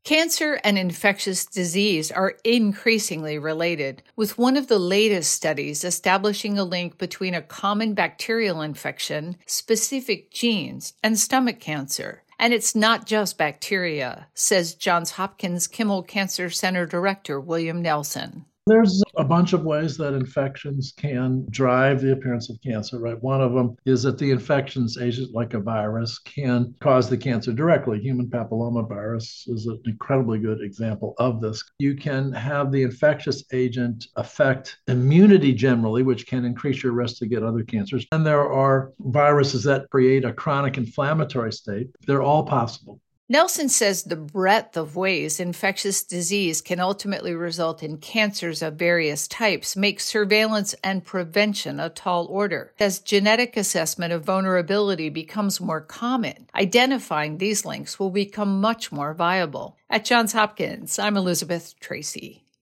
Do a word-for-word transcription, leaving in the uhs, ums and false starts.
Cancer and infectious disease are increasingly related, with one of the latest studies establishing a link between a common bacterial infection, specific genes, and stomach cancer. And it's not just bacteria, says Johns Hopkins Kimmel Cancer Center Director William Nelson. There's a bunch of ways that infections can drive the appearance of cancer, right? One of them is that the infections agent, like a virus, can cause the cancer directly. Human papillomavirus is an incredibly good example of this. You can have the infectious agent affect immunity generally, which can increase your risk to get other cancers. And there are viruses that create a chronic inflammatory state. They're all possible. Nelson says the breadth of ways infectious disease can ultimately result in cancers of various types makes surveillance and prevention a tall order. As genetic assessment of vulnerability becomes more common, identifying these links will become much more viable. At Johns Hopkins, I'm Elizabeth Tracy.